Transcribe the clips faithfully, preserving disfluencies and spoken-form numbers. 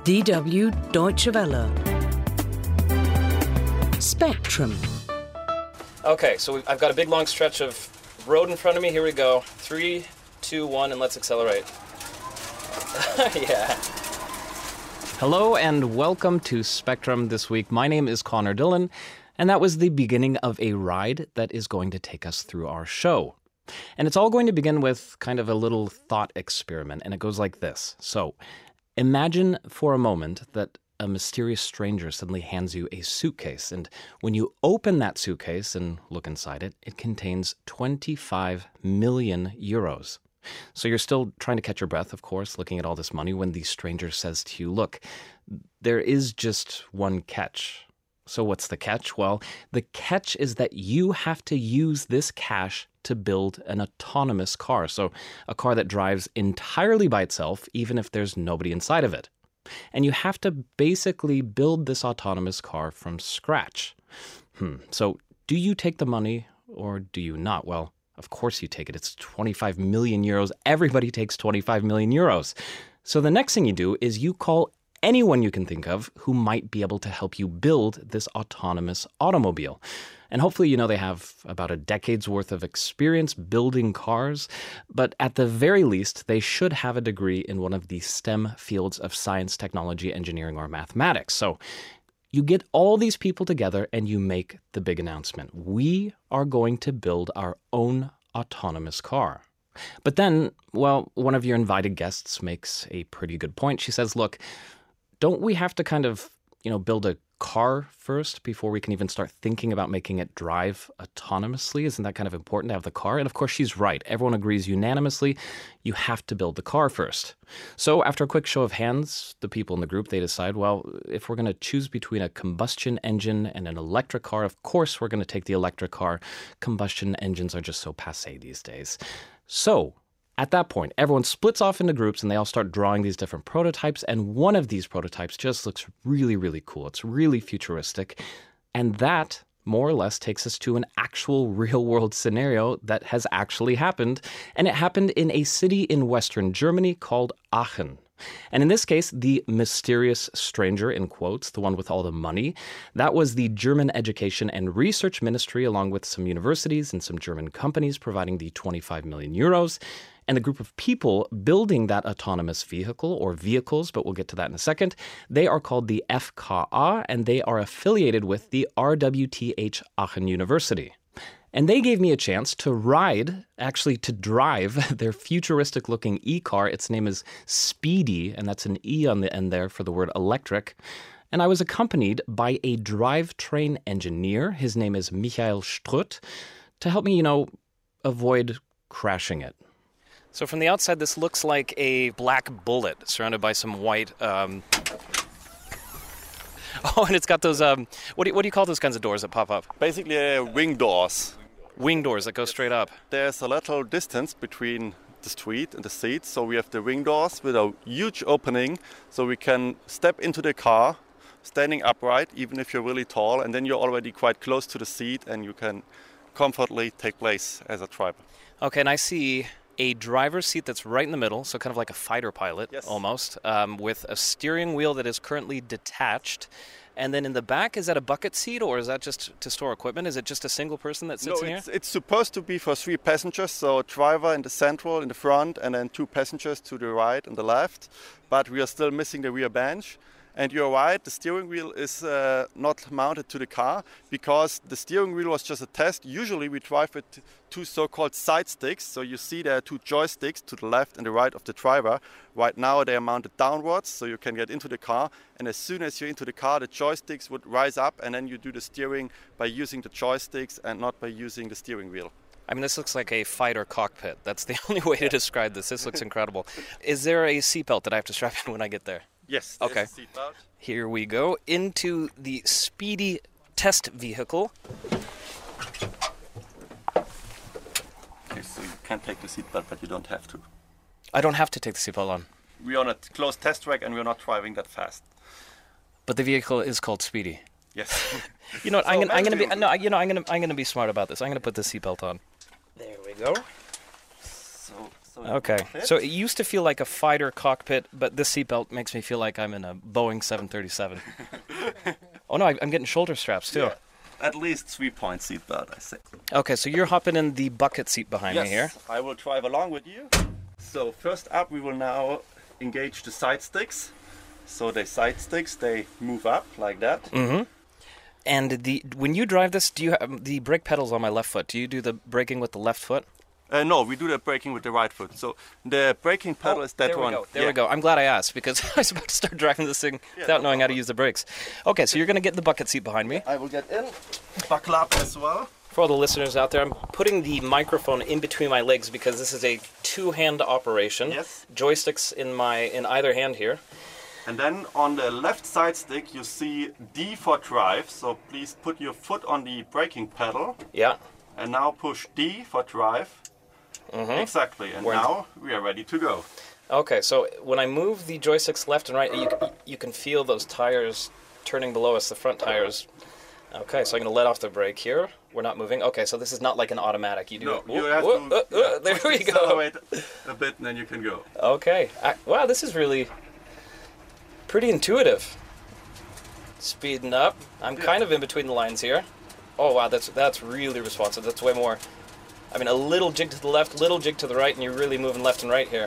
D W Deutsche Welle. Spectrum. Okay, so we've, I've got a big long stretch of road in front of me. Here we go. Three, two, one, and let's accelerate. Yeah. Hello and welcome to Spectrum this week. My name is Connor Dillon, and that was the beginning of a ride that is going to take us through our show. And it's all going to begin with kind of a little thought experiment, and it goes like this. So, imagine for a moment that a mysterious stranger suddenly hands you a suitcase, and when you open that suitcase and look inside it, it contains twenty-five million euros. So you're still trying to catch your breath, of course, looking at all this money, when the stranger says to you, look, there is just one catch. So what's the catch? Well, the catch is that you have to use this cash to build an autonomous car. So a car that drives entirely by itself, even if there's nobody inside of it. And you have to basically build this autonomous car from scratch. Hmm. So do you take the money or do you not? Well, of course you take it. It's twenty-five million euros. Everybody takes twenty-five million euros. So the next thing you do is you call anyone you can think of who might be able to help you build this autonomous automobile. And hopefully, you know, they have about a decade's worth of experience building cars, but at the very least, they should have a degree in one of the STEM fields of science, technology, engineering, or mathematics. So you get all these people together and you make the big announcement. We are going to build our own autonomous car. But then, well, one of your invited guests makes a pretty good point. She says, look, don't we have to kind of, you know, build a car first before we can even start thinking about making it drive autonomously? Isn't that kind of important to have the car? And of course, she's right. Everyone agrees unanimously. You have to build the car first. So after a quick show of hands, the people in the group, they decide, well, if we're going to choose between a combustion engine and an electric car, of course, we're going to take the electric car. Combustion engines are just so passé these days. So at that point, everyone splits off into groups and they all start drawing these different prototypes. And one of these prototypes just looks really, really cool. It's really futuristic. And that more or less takes us to an actual real world scenario that has actually happened. And it happened in a city in Western Germany called Aachen. And in this case, the mysterious stranger, in quotes, the one with all the money, that was the German Education and Research Ministry, along with some universities and some German companies providing the twenty-five million euros. And the group of people building that autonomous vehicle or vehicles, but we'll get to that in a second, they are called the F K A, and they are affiliated with the R W T H Aachen University. And they gave me a chance to ride, actually to drive, their futuristic-looking e-car. Its name is Speedy, and that's an E on the end there for the word electric. And I was accompanied by a drivetrain engineer. His name is Michael Strutt, to help me, you know, avoid crashing it. So from the outside, this looks like a black bullet surrounded by some white... Um... Oh, and it's got those... Um... What do you, what do you call those kinds of doors that pop up? Basically, uh, wing doors. Wing doors that go straight up. There's a little distance between the street and the seats, so we have the wing doors with a huge opening, so we can step into the car, standing upright, even if you're really tall, and then you're already quite close to the seat, and you can comfortably take place as a driver. Okay, and I see a driver's seat that's right in the middle, so kind of like a fighter pilot, yes. almost, um, with a steering wheel that is currently detached. And then in the back, is that a bucket seat, or is that just to store equipment? Is it just a single person that sits no, in it's, here? it's supposed to be for three passengers, so a driver in the central, in the front, and then two passengers to the right and the left. But we are still missing the rear bench. And you're right, the steering wheel is uh, not mounted to the car because the steering wheel was just a test. Usually we drive with two so-called side sticks. So you see there are two joysticks to the left and the right of the driver. Right now they are mounted downwards so you can get into the car. And as soon as you're into the car, the joysticks would rise up and then you do the steering by using the joysticks and not by using the steering wheel. I mean, this looks like a fighter cockpit. That's the only way to describe this. This looks incredible. Is there a seatbelt that I have to strap in when I get there? Yes, okay. There's a seatbelt. Here we go into the Speedy test vehicle. Okay, so you can take the seatbelt, but you don't have to. I don't have to take the seatbelt on. We're on a closed test track and we're not driving that fast. But the vehicle is called Speedy. Yes. You know what? So I'm gonna, I'm gonna be you... no. You know, I'm gonna, I'm gonna be smart about this. I'm gonna put the seatbelt on. There we go. So So it Okay, fits. so it used to feel like a fighter cockpit, but this seatbelt makes me feel like I'm in a Boeing seven thirty-seven. Oh no, I- I'm getting shoulder straps too. Yeah, at least three-point seatbelt, I think. Okay, so you're hopping in the bucket seat behind Yes, me here. I will drive along with you. So first up, we will now engage the side sticks. So the side sticks, they move up like that. Mm-hmm. And the when you drive this, do you have the brake pedals on my left foot? Do you do the braking with the left foot? Uh, no, we do the braking with the right foot. So the braking pedal Oh, is that there one. we go. There Yeah. we go. I'm glad I asked because I was about to start driving this thing Yeah, without no knowing how to problem. use the brakes. Okay, so you're going to get in the bucket seat behind me. I will get in, buckle up as well. For all the listeners out there, I'm putting the microphone in between my legs because this is a two-hand operation. Yes. Joysticks in my in either hand here. And then on the left side stick, you see D for drive. So please put your foot on the braking pedal. Yeah. And now push D for drive. Mm-hmm. Exactly. And We're in- now we are ready to go. Okay, so when I move the joysticks left and right, you you can feel those tires turning below us, the front tires. Okay, so I'm going to let off the brake here. We're not moving. Okay, so this is not like an automatic. You do No, it. you Whoop, have whoop, to uh, uh, yeah, there push we the go. accelerate a bit, and then you can go. Okay. I, wow, this is really pretty intuitive. Speeding up. I'm Yeah. kind of in between the lines here. Oh wow, that's that's really responsive. That's way more. I mean, a little jig to the left, little jig to the right, and you're really moving left and right here.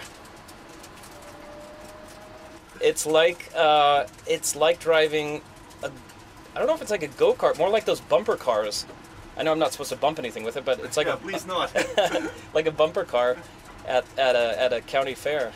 It's like uh, it's like driving a. I don't know if it's like a go-kart, more like those bumper cars. I know I'm not supposed to bump anything with it, but it's like Yeah, a please not. like a bumper car at at a at a county fair.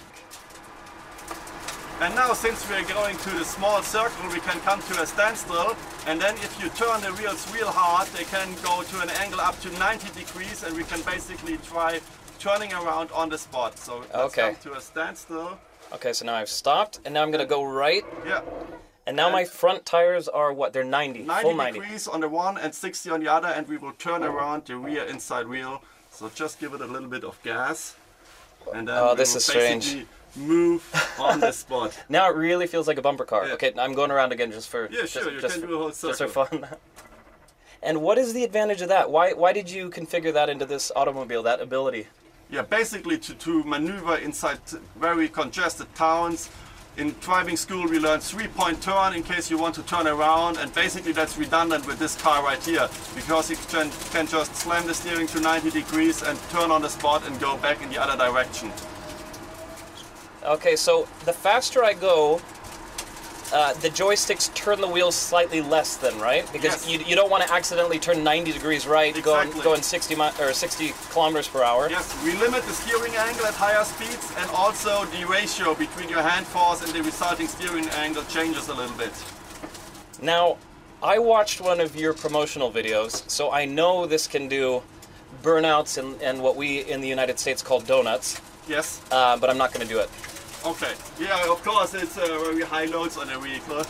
And now, since we're going to the small circle, we can come to a standstill. And then if you turn the wheels real hard, they can go to an angle up to ninety degrees, and we can basically try turning around on the spot. So let's Okay. come to a standstill. Okay, so now I've stopped, and now I'm gonna go right. Yeah, And now my front tires are what? They're ninety, ninety full ninety. degrees on the one and sixty on the other, and we will turn around the rear inside wheel. So just give it a little bit of gas. And then Oh, we this will is strange. basically move on the spot. Now it really feels like a bumper car. Yeah. Okay, I'm going around again just for Yeah, just, sure, you just can for, do a whole just for circle. fun. And what is the advantage of that? Why why did you configure that into this automobile? That ability? Yeah, basically to, to maneuver inside very congested towns. In driving school we learned three-point turn in case you want to turn around, and basically that's redundant with this car right here because you can, can just slam the steering to ninety degrees and turn on the spot and go back in the other direction. Okay, so the faster I go, uh, the joysticks turn the wheels slightly less than, right? Because Yes. you, you don't want to accidentally turn ninety degrees right, going Exactly. going sixty mi- or sixty kilometers per hour. Yes, we limit the steering angle at higher speeds, and also the ratio between your hand force and the resulting steering angle changes a little bit. Now, I watched one of your promotional videos, so I know this can do burnouts and, and what we in the United States call donuts, Yes, uh, but I'm not going to do it. okay. Yeah, of course it's uh, very high loads on the vehicle.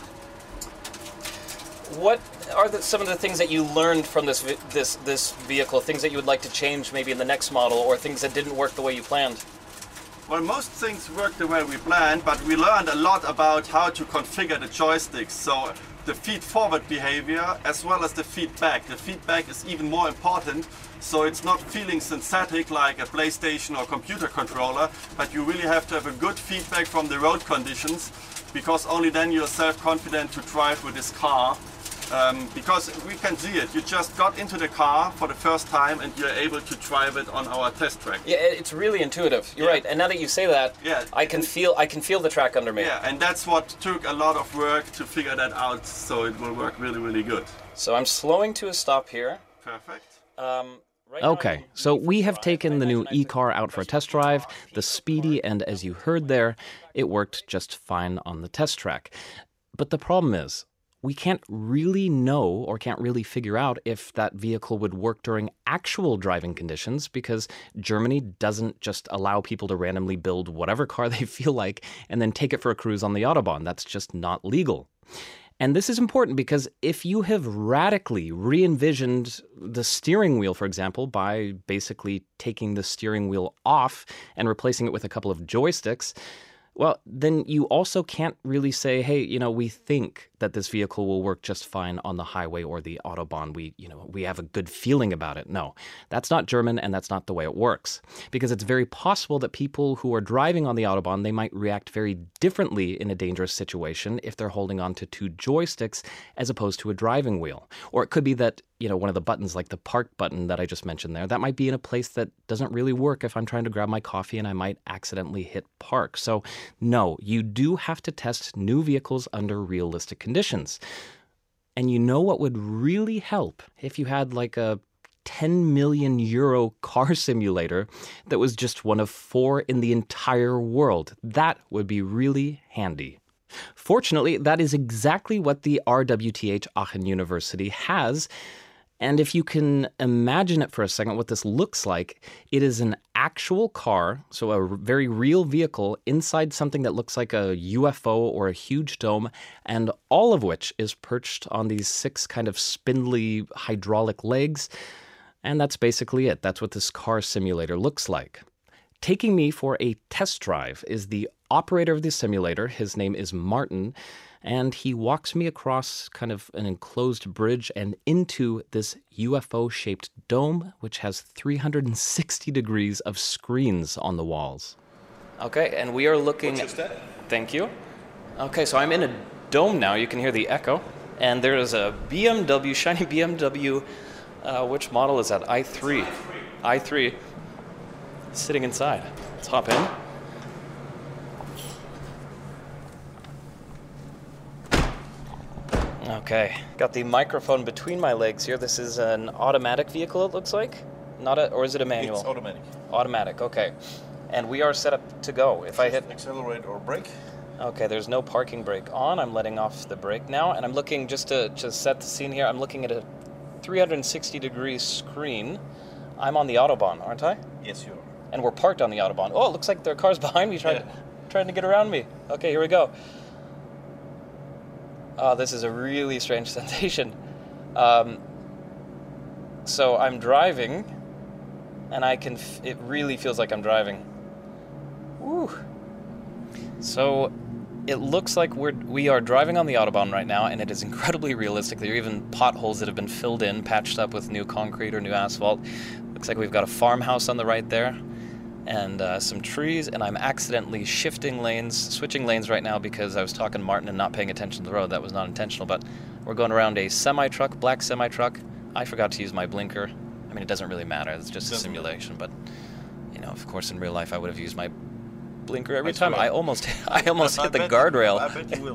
What are the, some of the things that you learned from this vi- this this vehicle? Things that you would like to change, maybe in the next model, or things that didn't work the way you planned? Well, most things worked the way we planned, but we learned a lot about how to configure the joysticks. So the feed-forward behavior as well as the feedback. The feedback is even more important, so it's not feeling synthetic like a PlayStation or computer controller, but you really have to have a good feedback from the road conditions, because only then you're self-confident to drive with this car. Um, because we can see it, you just got into the car for the first time and you're able to drive it on our test track. Yeah, it- it's really intuitive. You're Yeah. right. And now that you say that, Yeah. I can feel I can feel the track under me. Yeah, and that's what took a lot of work to figure that out, so it will work really, really good. So I'm slowing to a stop here. Perfect. Um, right now Okay, I'm so So we have drive. taken the new Nice and e-car out for a test drive, the Speedy, and as you heard there, it worked just fine on the test track. But the problem is, we can't really know or can't really figure out if that vehicle would work during actual driving conditions because Germany doesn't just allow people to randomly build whatever car they feel like and then take it for a cruise on the Autobahn. That's just not legal. And this is important because if you have radically re-envisioned the steering wheel, for example, by basically taking the steering wheel off and replacing it with a couple of joysticks, well, then you also can't really say, hey, you know, we think that this vehicle will work just fine on the highway or the Autobahn. We, you know, we have a good feeling about it. No, that's not German, and that's not the way it works. Because it's very possible that people who are driving on the Autobahn, they might react very differently in a dangerous situation if they're holding on to two joysticks as opposed to a driving wheel. Or it could be that, you know, one of the buttons, like the park button that I just mentioned there, that might be in a place that doesn't really work if I'm trying to grab my coffee and I might accidentally hit park. So no, you do have to test new vehicles under realistic conditions. And you know what would really help if you had like a ten million euro car simulator that was just one of four in the entire world. That would be really handy. Fortunately, that is exactly what the R W T H Aachen University has. And if you can imagine it for a second, what this looks like, it is an actual car, so a very real vehicle inside something that looks like a U F O or a huge dome, and all of which is perched on these six kind of spindly hydraulic legs. And that's basically it. That's what this car simulator looks like. Taking me for a test drive is the operator of the simulator. His name is Martin. And he walks me across kind of an enclosed bridge and into this U F O-shaped dome, which has three hundred sixty degrees of screens on the walls. Okay, and we are looking... What's your step? Thank you. Okay, so I'm in a dome now. You can hear the echo. And there is a B M W, shiny B M W, uh, which model is that? i three. i three. Sitting inside. Let's hop in. Okay, got the microphone between my legs here. This is an automatic vehicle, it looks like? Not a, or is it a manual? It's automatic. Automatic, okay. And we are set up to go. If Just I hit... accelerate or brake. Okay, there's no parking brake on. I'm letting off the brake now. And I'm looking, just to, to set the scene here, I'm looking at a three hundred sixty degree screen. I'm on the Autobahn, aren't I? Yes, you are. And we're parked on the Autobahn. Oh, it looks like there are cars behind me trying, Yeah. to, trying to get around me. Okay, here we go. Oh, this is a really strange sensation. Um, so I'm driving, and I can. F- it really feels like I'm driving. Woo. So it looks like we're we are driving on the Autobahn right now, and it is incredibly realistic. There are even potholes that have been filled in, patched up with new concrete or new asphalt. Looks like we've got a farmhouse on the right there, and uh, some trees, and I'm accidentally shifting lanes, switching lanes right now because I was talking to Martin and not paying attention to the road. That was not intentional, but we're going around a semi-truck, black semi-truck. I forgot to use my blinker. I mean, it doesn't really matter. It's just a simulation, but, you know, of course, in real life, I would have used my blinker every I time. swear. I almost, I almost I hit the bet- guardrail. I bet you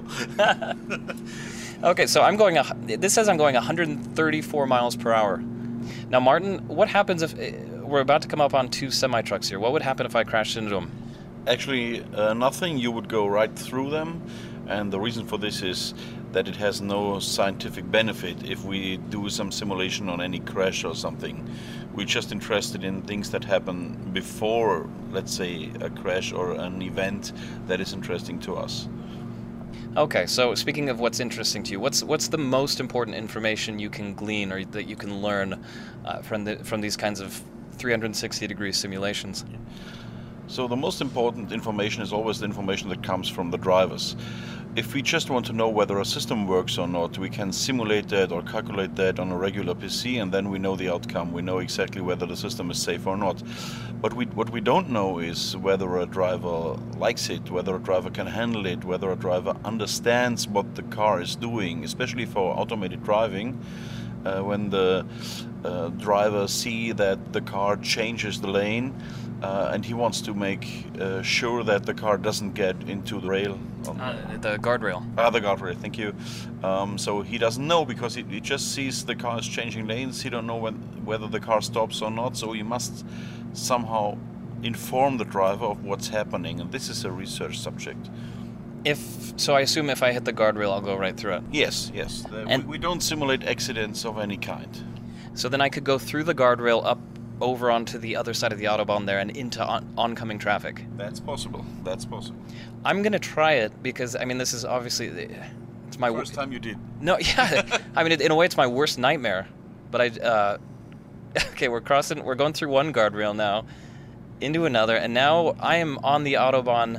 will. Okay, so I'm going, a, this says I'm going one hundred thirty-four miles per hour. Now, Martin, what happens if, we're about to come up on two semi-trucks here. What would happen if I crashed into them? Actually, uh, nothing. You would go right through them. And the reason for this is that it has no scientific benefit if we do some simulation on any crash or something. We're just interested in things that happen before, let's say, a crash or an event that is interesting to us. Okay, so speaking of what's interesting to you, what's what's the most important information you can glean or that you can learn uh, from the from these kinds of three hundred sixty degree simulations? So the most important information is always the information that comes from the drivers. If we just want to know whether a system works or not, we can simulate that or calculate that on a regular P C, and then we know the outcome. We know exactly whether the system is safe or not. But we, what we don't know is whether a driver likes it, whether a driver can handle it, whether a driver understands what the car is doing, especially for automated driving. Uh, when the uh, driver see that the car changes the lane, uh, and he wants to make uh, sure that the car doesn't get into the rail. On Uh, the guardrail. Ah, the guardrail, thank you. Um, so he doesn't know because he, he just sees the car is changing lanes. He don't know when, whether the car stops or not. So he must somehow inform the driver of what's happening. And this is a research subject. If so, I assume if I hit the guardrail, I'll go right through it. Yes, yes. The, And- we, we don't simulate accidents of any kind. So then I could go through the guardrail up over onto the other side of the Autobahn there and into on- oncoming traffic. That's possible. That's possible. I'm gonna try it because I mean this is obviously it's my First time you did. No, yeah. I mean, it, in a way, it's my worst nightmare. But I, uh, okay, we're crossing, we're going through one guardrail now, into another, and now I am on the Autobahn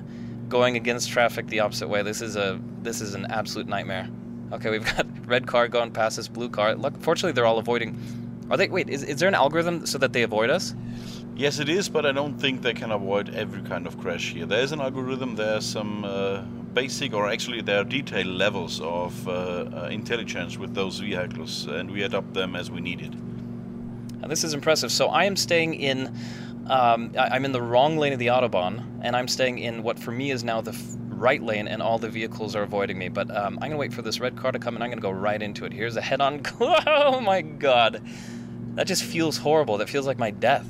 going against traffic the opposite way. This is a this is an absolute nightmare. Okay, we've got red car going past this blue car. Look, fortunately, they're all avoiding. Are they? Wait, is is there an algorithm so that they avoid us? Yes, it is, but I don't think they can avoid every kind of crash here. There is an algorithm. There are some uh, basic, or actually there are detailed levels of uh, uh, intelligence with those vehicles, and we adopt them as we need it. Now, this is impressive. So I am staying in. Um, I, I'm in the wrong lane of the Autobahn, and I'm staying in what for me is now the f- right lane, and all the vehicles are avoiding me. But um, I'm going to wait for this red car to come, and I'm going to go right into it. Here's a head-on. Oh my god. That just feels horrible. That feels like my death.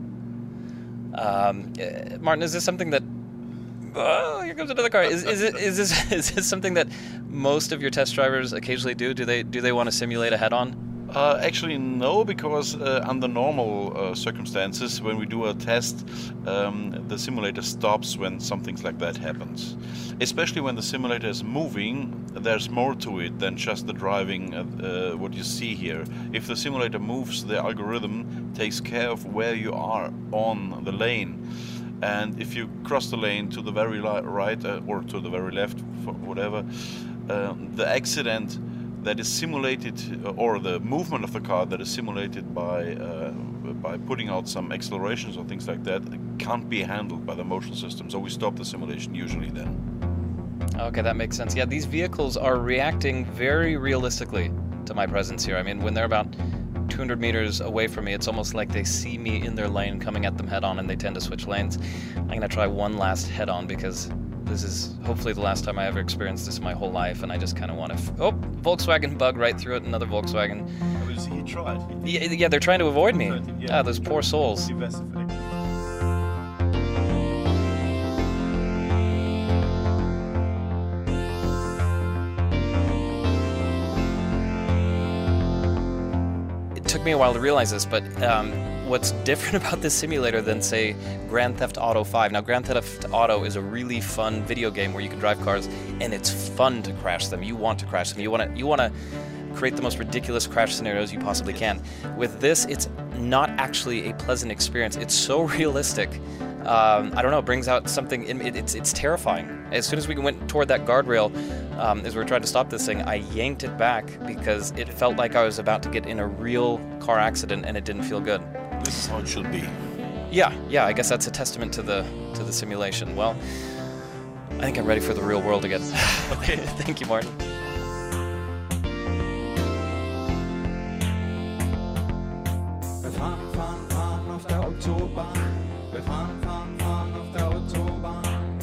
Um, uh, Martin, is this something that... Oh, here comes another car. Is, is, it, is, this, is this something that most of your test drivers occasionally do? Do they, do they want to simulate a head-on? Uh, actually, no, because uh, under normal uh, circumstances, when we do a test, um, the simulator stops when something like that happens. Especially when the simulator is moving, there's more to it than just the driving, uh, uh, what you see here. If the simulator moves, the algorithm takes care of where you are on the lane. And if you cross the lane to the very li- right uh, or to the very left, for whatever, uh, the accident that is simulated, or the movement of the car that is simulated by uh, by putting out some accelerations or things like that, can't be handled by the motion system. So we stop the simulation usually then. Okay, that makes sense. Yeah, these vehicles are reacting very realistically to my presence here. I mean, when they're about two hundred meters away from me, it's almost like they see me in their lane coming at them head on, and they tend to switch lanes. I'm going to try one last head on because this is hopefully the last time I ever experienced this in my whole life, and I just kind of want to... F- oh, Volkswagen bug right through it, another Volkswagen. Oh, you see, he tried. He Yeah, yeah, they're trying to avoid me. tried to- yeah. Ah, those poor souls. It took me a while to realize this, but um, what's different about this simulator than, say, Grand Theft Auto five? Now, Grand Theft Auto is a really fun video game where you can drive cars, and it's fun to crash them. You want to crash them. You want to. You want to create the most ridiculous crash scenarios you possibly can. With this, it's not actually a pleasant experience. It's so realistic. Um, I don't know. It brings out something. It, it's it's terrifying. As soon as we went toward that guardrail, um, as we were trying to stop this thing, I yanked it back because it felt like I was about to get in a real car accident, and it didn't feel good. This is how it should be. Yeah, yeah. I guess that's a testament to the to the simulation. Well, I think I'm ready for the real world again. Okay. Thank you, Martin. Wir fahren, fahren, fahren auf der Autobahn. Wir fahren, fahren, fahren auf der Autobahn.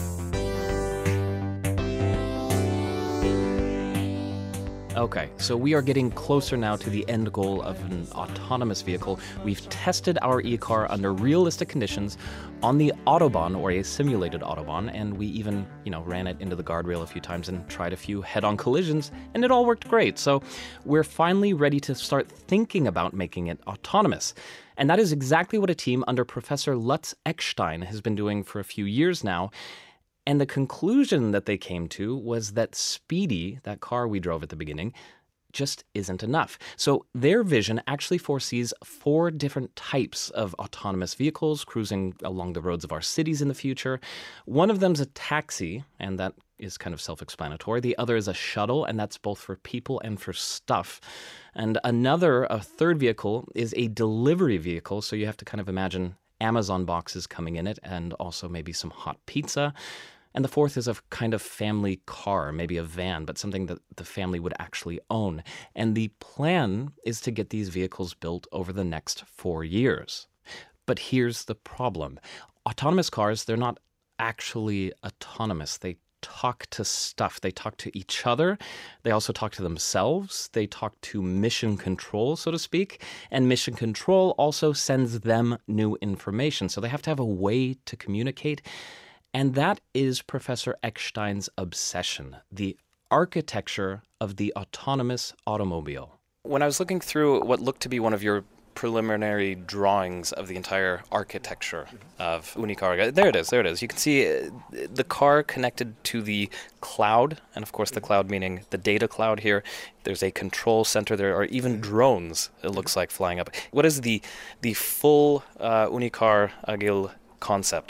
Okay, so we are getting closer now to the end goal of an autonomous vehicle. We've tested our e-car under realistic conditions on the Autobahn, or a simulated Autobahn, and we even, you know, ran it into the guardrail a few times and tried a few head-on collisions, and it all worked great. So we're finally ready to start thinking about making it autonomous. And that is exactly what a team under Professor Lutz Eckstein has been doing for a few years now. And the conclusion that they came to was that Speedy, that car we drove at the beginning, just isn't enough. So their vision actually foresees four different types of autonomous vehicles cruising along the roads of our cities in the future. One of them's a taxi, and that is kind of self-explanatory. The other is a shuttle, and that's both for people and for stuff. And another, a third vehicle, is a delivery vehicle, so you have to kind of imagine Amazon boxes coming in it, and also maybe some hot pizza. And the fourth is a kind of family car, maybe a van, but something that the family would actually own. And the plan is to get these vehicles built over the next four years. But here's the problem. Autonomous cars, they're not actually autonomous. They talk to stuff. They talk to each other. They also talk to themselves. They talk to mission control, so to speak. And mission control also sends them new information. So they have to have a way to communicate. And that is Professor Eckstein's obsession, the architecture of the autonomous automobile. When I was looking through what looked to be one of your preliminary drawings of the entire architecture of Unicar, there it is, there it is. You can see the car connected to the cloud, and of course the cloud meaning the data cloud here. There's a control center. There are even drones, it looks like, flying up. What is the the full uh, Unicar Agile concept?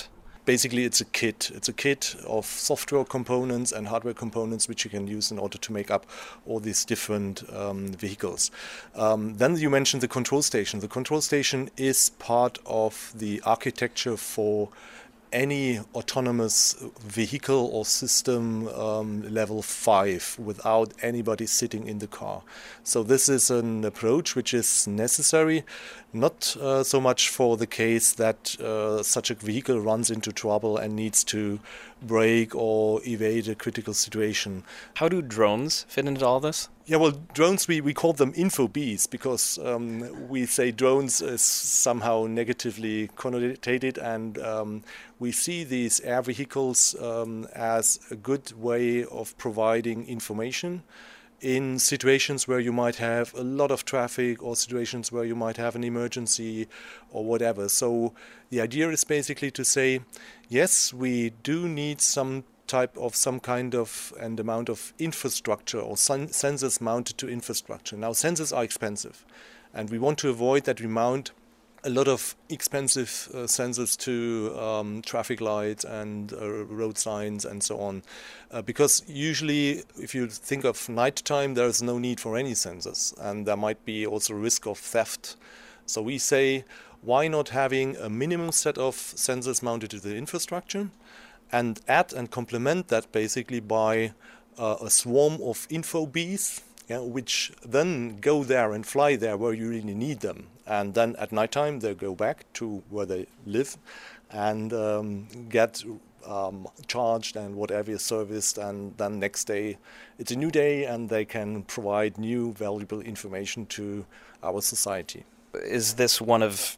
basically it's a kit. It's a kit of software components and hardware components which you can use in order to make up all these different um, vehicles. Um, then you mentioned the control station. The control station is part of the architecture for any autonomous vehicle or system um, level five without anybody sitting in the car. So this is an approach which is necessary, not uh, so much for the case that uh, such a vehicle runs into trouble and needs to brake or evade a critical situation. How do drones fit into all this? Yeah, well, drones, we, we call them info bees because um, we say drones is somehow negatively connotated, and um, we see these air vehicles um, as a good way of providing information in situations where you might have a lot of traffic or situations where you might have an emergency or whatever. So the idea is basically to say, yes, we do need some type of some kind of and amount of infrastructure or sen- sensors mounted to infrastructure. Now, sensors are expensive, and we want to avoid that we mount a lot of expensive uh, sensors to um, traffic lights and uh, road signs and so on. Uh, because usually, if you think of nighttime, there's no need for any sensors, and there might be also risk of theft. So we say, why not having a minimum set of sensors mounted to the infrastructure, and add and complement that basically by uh, a swarm of info bees, yeah, which then go there and fly there where you really need them. And then at nighttime they go back to where they live and um, get um, charged and whatever is serviced. And then next day it's a new day and they can provide new valuable information to our society. Is this one of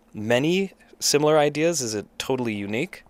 many similar ideas? Is it totally unique?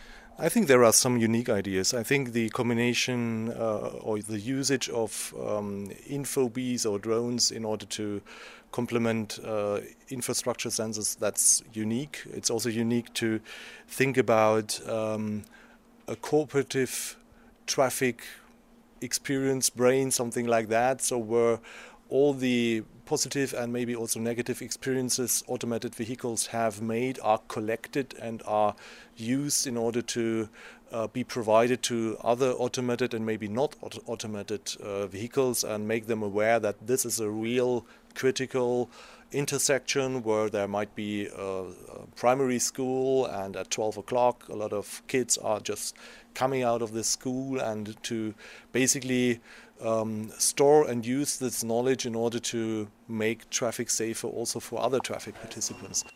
I think there are some unique ideas. I think the combination uh, or the usage of um, info bees or drones in order to complement uh, infrastructure sensors, that's unique. It's also unique to think about um, a cooperative traffic experience brain, something like that, so where all the positive and maybe also negative experiences automated vehicles have made are collected and are used in order to uh, be provided to other automated and maybe not auto- automated uh, vehicles, and make them aware that this is a real critical intersection where there might be a, a primary school, and at twelve o'clock a lot of kids are just coming out of this school, and to basically Um, store and use this knowledge in order to make traffic safer also for other traffic participants.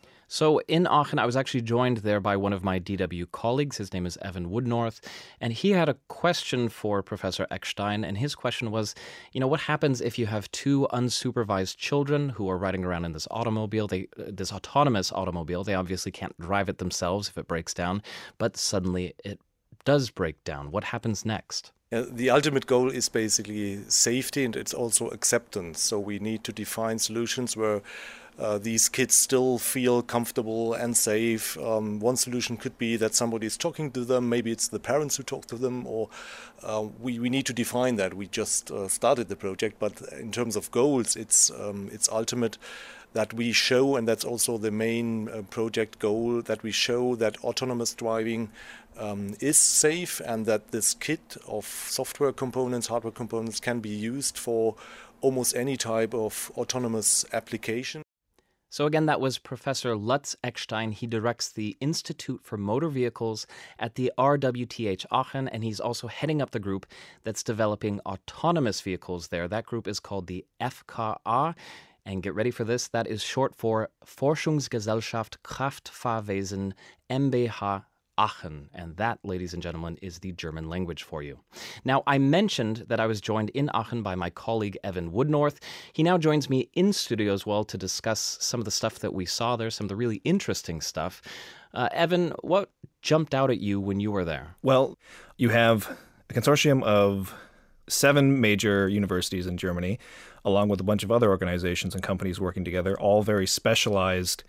So in Aachen, I was actually joined there by one of my D W colleagues. His name is Evan Woodnorth, and he had a question for Professor Eckstein, and his question was, you know, what happens if you have two unsupervised children who are riding around in this automobile, they, uh, this autonomous automobile? They obviously can't drive it themselves if it breaks down, but suddenly it does break down. What happens next? Uh, the ultimate goal is basically safety, and it's also acceptance. So we need to define solutions where uh, these kids still feel comfortable and safe. Um, one solution could be that somebody is talking to them. Maybe it's the parents who talk to them, or uh, we, we need to define that. We just uh, started the project, but in terms of goals, it's um, it's ultimate that we show, and that's also the main uh, project goal, that we show that autonomous driving um, is safe, and that this kit of software components, hardware components can be used for almost any type of autonomous application. So again, that was Professor Lutz Eckstein. He directs the Institute for Motor Vehicles at the R W T H Aachen, and he's also heading up the group that's developing autonomous vehicles there. That group is called the F K A. And get ready for this, that is short for Forschungsgesellschaft Kraftfahrwesen GmbH Aachen. And that, ladies and gentlemen, is the German language for you. Now, I mentioned that I was joined in Aachen by my colleague, Evan Woodnorth. He now joins me in studio as well to discuss some of the stuff that we saw there, some of the really interesting stuff. Uh, Evan, what jumped out at you when you were there? Well, you have a consortium of seven major universities in Germany, along with a bunch of other organizations and companies working together, all very specialized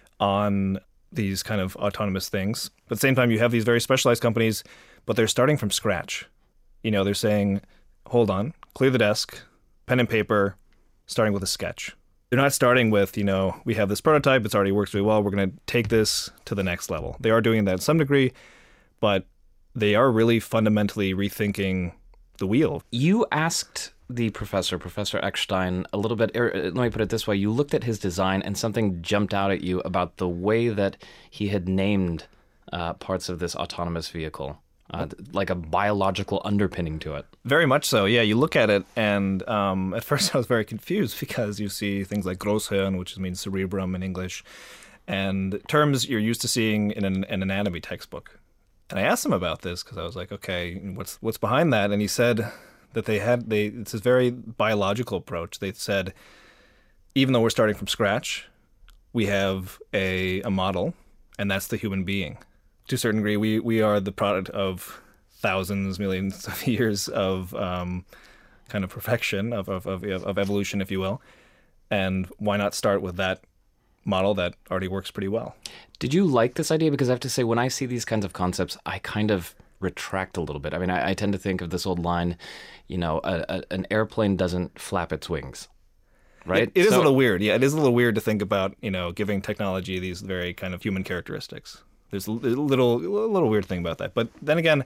on these kind of autonomous things. But at the same time, you have these very specialized companies, but they're starting from scratch. You know, they're saying, hold on, clear the desk, pen and paper, starting with a sketch. They're not starting with, you know, we have this prototype, it's already works really well, we're going to take this to the next level. They are doing that to some degree, but they are really fundamentally rethinking the wheel. You asked the professor, Professor Eckstein, a little bit, er, let me put it this way, you looked at his design and something jumped out at you about the way that he had named uh, parts of this autonomous vehicle. Uh, like a biological underpinning to it. Very much so, yeah. You look at it, and um, at first I was very confused because you see things like Großhirn, which means cerebrum in English, and terms you're used to seeing in an, an anatomy textbook. And I asked him about this because I was like, okay, what's what's behind that? And he said that they had, they it's a very biological approach. They said, even though we're starting from scratch, we have a, a model, and that's the human being. To a certain degree, we, we are the product of thousands, millions of years of um, kind of perfection, of, of, of, of evolution, if you will. And why not start with that model that already works pretty well? Did you like this idea? Because I have to say, when I see these kinds of concepts, I kind of retract a little bit. I mean, I, I tend to think of this old line, you know, a, a, an airplane doesn't flap its wings. Right? It, it is so, a little weird. Yeah, it is a little weird to think about, you know, giving technology these very kind of human characteristics. There's a little, a little weird thing about that. But then again,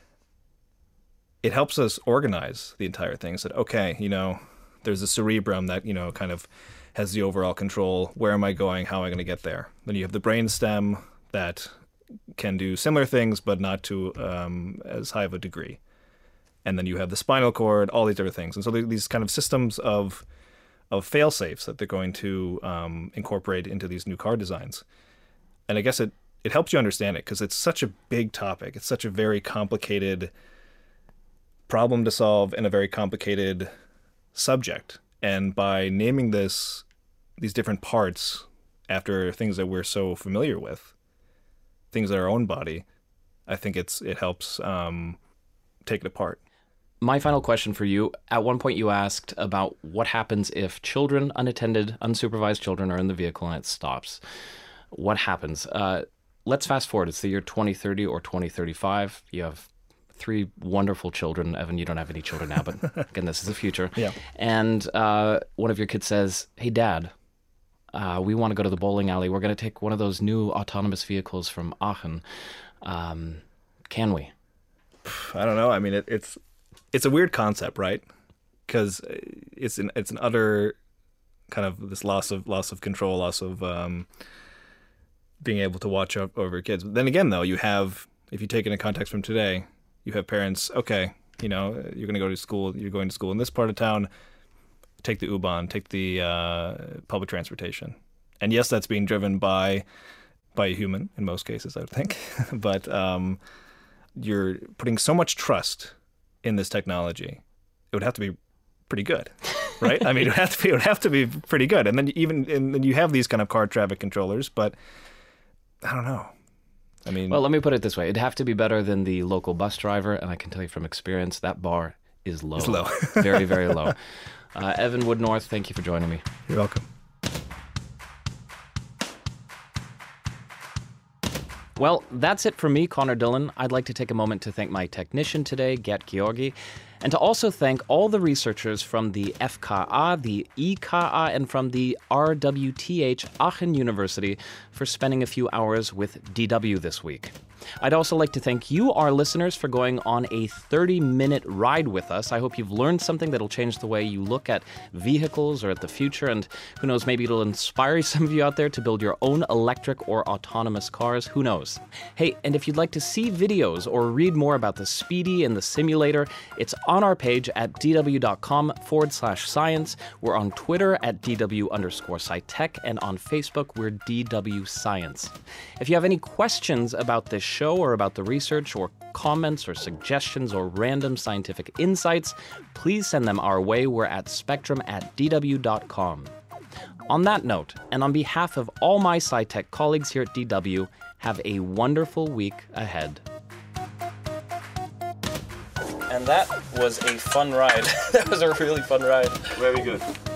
it helps us organize the entire thing. So, okay, you know, there's a cerebrum that, you know, kind of has the overall control. Where am I going? How am I going to get there? Then you have the brainstem that can do similar things, but not to um, as high of a degree. And then you have the spinal cord, all these other things. And so these kind of systems of of fail-safes that they're going to um, incorporate into these new car designs. And I guess it It helps you understand it because it's such a big topic. It's such a very complicated problem to solve and a very complicated subject. And by naming this, these different parts after things that we're so familiar with, things that are our own body, I think it's it helps um, take it apart. My final question for you. At one point you asked about what happens if children, unattended, unsupervised children are in the vehicle and it stops. What happens? Uh, Let's fast forward. It's the year twenty thirty or twenty thirty-five. You have three wonderful children. Evan, you don't have any children now, but again, this is the future. Yeah. And uh, one of your kids says, hey, Dad, uh, we want to go to the bowling alley. We're going to take one of those new autonomous vehicles from Aachen. Um, can we? I don't know. I mean, it, it's it's a weird concept, right? Because it's an it's an utter kind of this loss of loss of control, loss of um, being able to watch over your kids. But then again, though, you have, if you take it in context from today, you have parents, okay, you know, you're going to go to school, you're going to school in this part of town, take the U-Bahn, take the uh, public transportation. And yes, that's being driven by by a human in most cases, I would think. But um, you're putting so much trust in this technology, it would have to be pretty good, right? I mean, it would have to be, it would have to be pretty good. And then even, and then you have these kind of car traffic controllers, but I don't know. I mean, well, let me put it this way: it'd have to be better than the local bus driver, and I can tell you from experience that bar is low. It's low, very, very low. Uh, Evan Woodnorth, thank you for joining me. You're welcome. Well, that's it for me, Connor Dillon. I'd like to take a moment to thank my technician today, Gert Georgi, and to also thank all the researchers from the F K A, the E K A, and from the R W T H Aachen University for spending a few hours with D W this week. I'd also like to thank you, our listeners, for going on a thirty-minute ride with us. I hope you've learned something that'll change the way you look at vehicles or at the future, and who knows, maybe it'll inspire some of you out there to build your own electric or autonomous cars. Who knows? Hey, and if you'd like to see videos or read more about the Speedy and the simulator, it's on our page at dw.com forward slash science. We're on Twitter at dw underscore scitech, and on Facebook, we're D W Science. If you have any questions about this show or about the research, or comments or suggestions or random scientific insights, please send them our way. We're at spectrum at dw dot com. On that note, and on behalf of all my SciTech colleagues here at D W, have a wonderful week ahead. And that was a fun ride. That was a really fun ride. Very good.